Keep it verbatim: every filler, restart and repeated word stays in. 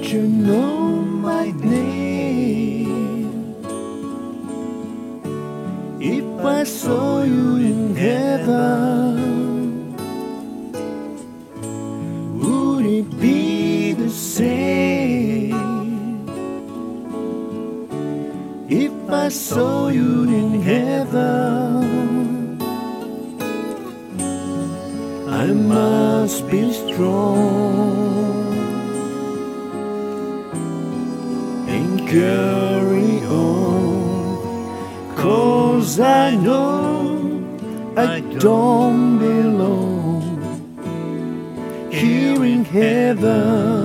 you know my name? If I saw you in heaven, would it be the same? If I saw you in heaven, I must be strong and carry on, 'cause I know I don't belong here in heaven.